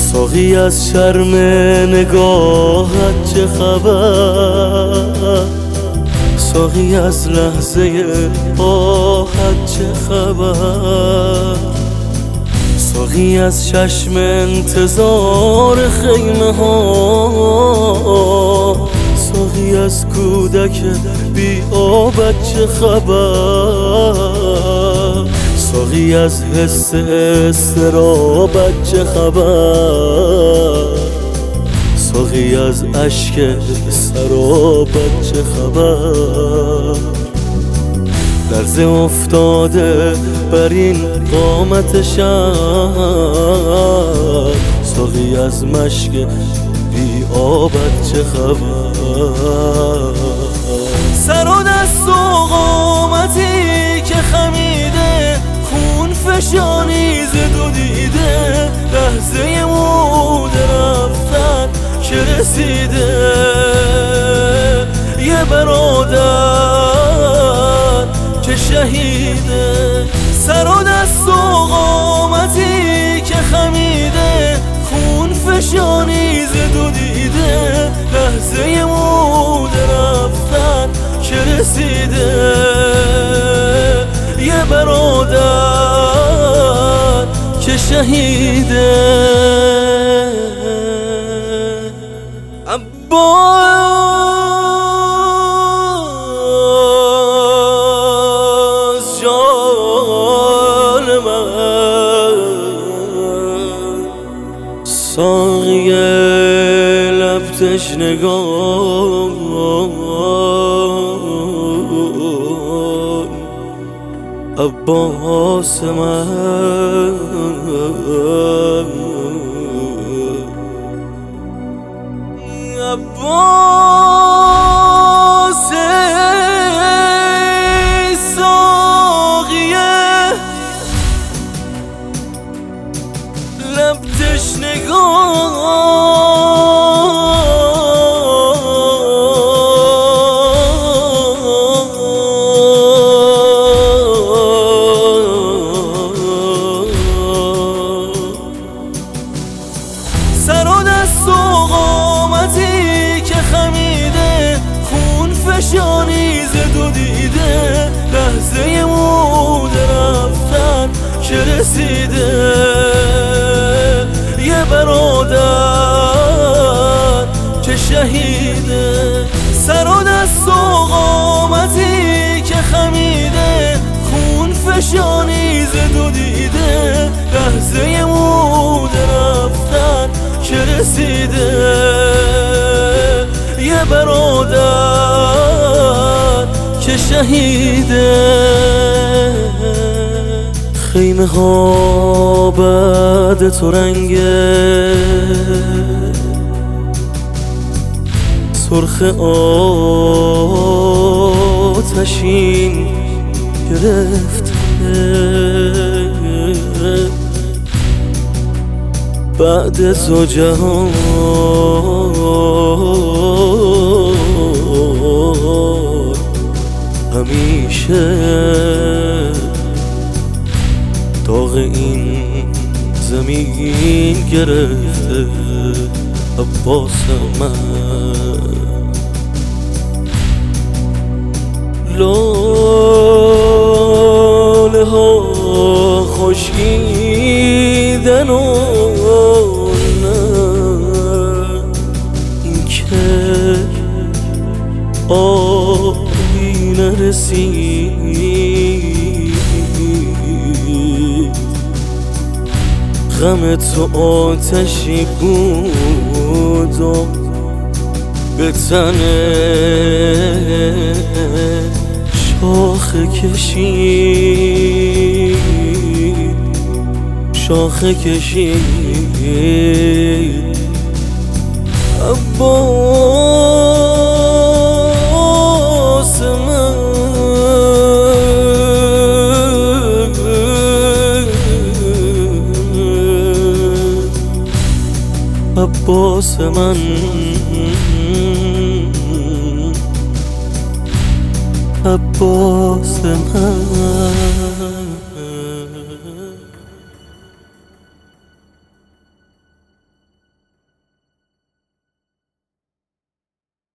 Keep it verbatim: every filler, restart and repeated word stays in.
ساقی از شرم نگاهت چه خبر، ساقی از لحظه آهت چه خبر، ساقی از چشم انتظار خیمه ها، ساقی از کودک بی آبت چه خبر، ساقی از حس استرابت چه خبر، ساقی از اشک سرابت چه خبر، لرزه افتاده بر این قامت شهر، ساقی از مشک بی آبت چه خبر، سر و دست و قامتی که خمیده خون فشانی ز دو دیده، لحظه مود رفتن که رسیده، یه برادر که شهیده، سر و دست و قامتی که خمیده خون فشانی ز دو دیده، لحظه مود رفتن که رسیده، یه برادر که شهیده. عباس جان من، ساقی لب تشنگان، عباس من، عباس ساقی لب تشنگان، سر و دست و قامتی که خمیده خون فشانی ز دو دیده، لحظه مود رفتن که رسیده، یه برادر که شهیده، سر و دست و قامتی که خمیده خون فشانی ز دو دیده، لحظه مود رفتن که رسیده، یه برادر که شهیده. خیمه ها بعد تو رنگه سرخ آتشین گرفته، بعد تو جهان همیشه داغ این زمین گرفته. عباس من، لاله ها خشکیدن و این که آبی نرسید، غم تو آتشی بود و به تن شاخه کشید، شاخه کشید. عباس من، عباس من، عباس من.